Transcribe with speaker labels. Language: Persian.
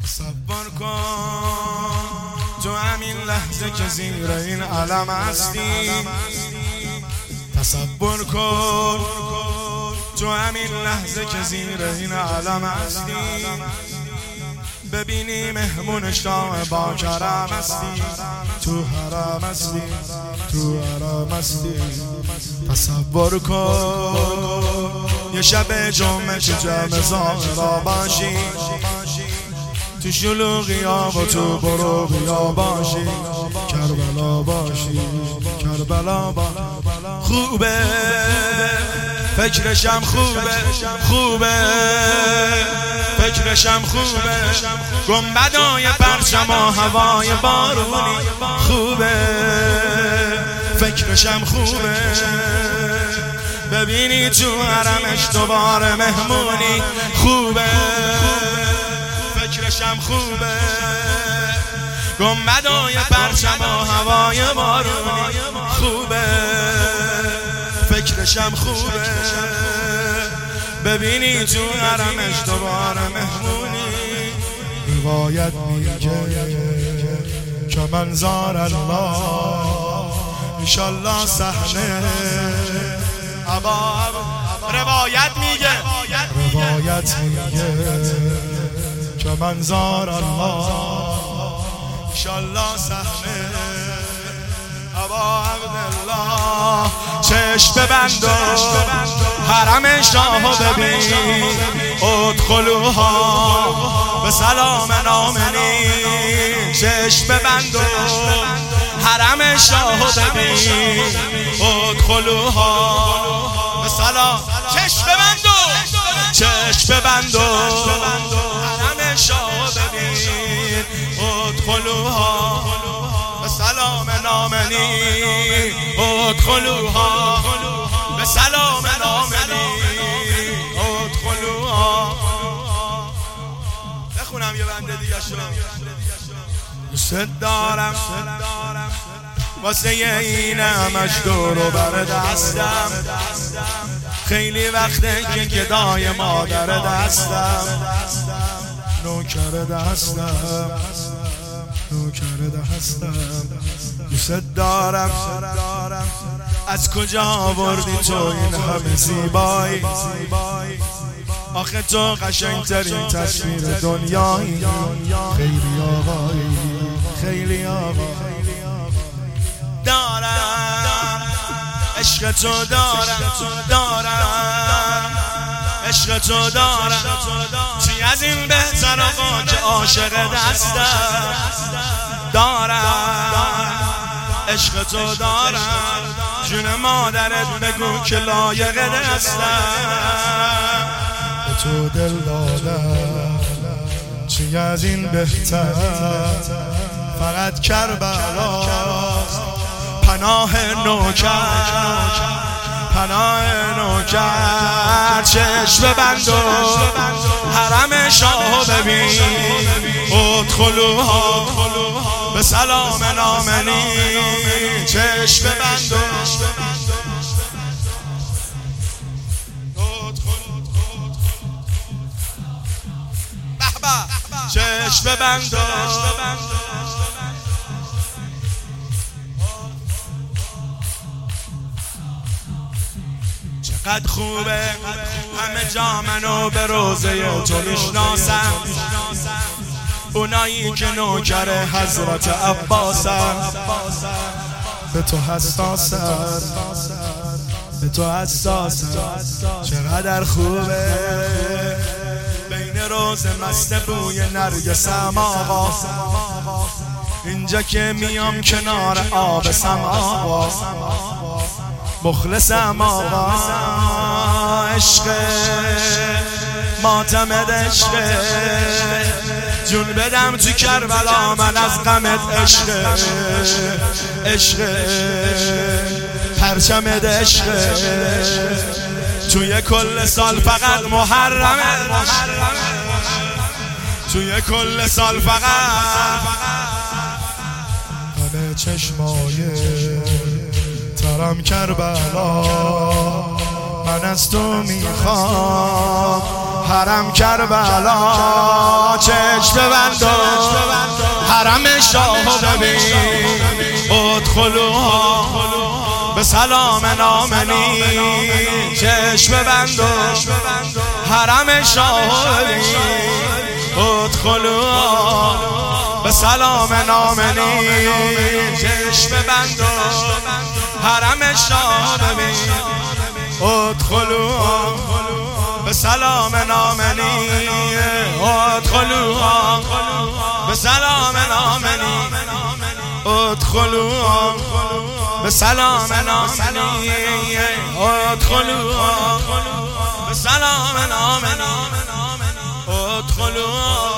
Speaker 1: تصور کن تو همین لحظه که زیر این علم هستی. تصور کن تو همین لحظه که زیر این علم هستی. ببینی مهمون شام با کرم هستی، تو حرم هستی، تو حرم هستی. تصور کن یه شب جمعه تو جمع زارا باشی، تو شلوغی ها و تو بروغی ها باشی، کربلا باشی، کربلا باشی. خوبه فکرشم خوبه، خوبه فکرشم خوبه. گنبدای پرچم و هوای بارونی خوبه، فکرشم خوبه. ببینی تو حرمش دوباره مهمونی خوبه، فکرشم خوبه. گنبدای پرچم و هوای بارونی خوبه، فکرشم خوبه. ببینی تو حرمش دوباره مهمونی. روایت میگه که منظار الله انشالله صحنه عباب. روایت میگه که منظار الله انشالله صحنه ابا عبدالله. چشم ببند و حرم شاهو ببین، ادخلوها به سلام آمنین. چشم ببند و حرم شاهو ببین، ادخلوها به سلام. چشم ببند و حرم شاهو ببین، ادخلوها به سلام آمنین، ادخلوها به سلام آمنین، ادخلوها. بخونم یه بنده دیگه شو. دوست دارم واسه این همش دور و بر دستم، خیلی وقته که گدای مادر دستم، نوکر دستم، نوکر دستم. دوست دارم از کجا آوردی تو این همه زیبایی؟ آخه تو قشنگترین تصویر دنیایی. خیلی آقایی، خیلی آقایی. دارم عشق تو دارم عشق تو دارم. چی از این بهتر آقا که عاشق دستم. دارم عشق تو دارم، جون مادرت بگو که لایق دستم. به تو دل دادم چی از این بهتر، فقط کربلاست پناه نوکر، پناه نوکر. چشم ببند و حرم شاهو ببین، ادخلوها به سلام آمنین. چشم ببند و چشم ببند و چقدر خوبه همه جا منو به روزه تو میشناسن، اونایی که نوکر حضرت عباسن. به تو حساسن، به تو حساسن. چقدر خوبه بین روز مست بوی نرگسم آقا، اینجا که میام کنار آب سما. مخلصم آقا، عشق ماتمت عشق، جون بدم تو کربلا من از غمت عشق، عشق پرچمت عشق. توی کل سال فقط محرمه، توی کل سال فقط همه چشمای ترم کربلا. من از تو میخوام حرم کربلا. چشم ببند و حرم شاه ببین ادخلوها به سلام آمنین چشم ببند و حرم شاه ببین ادخلوها به سلام آمنین چشم ببند و حرم شاه ببین ادخلوها به سلام آمنین ادخلوها به سلام آمنین ادخلوها به سلام آمنین ادخلوها به سلام آمنین ادخلوها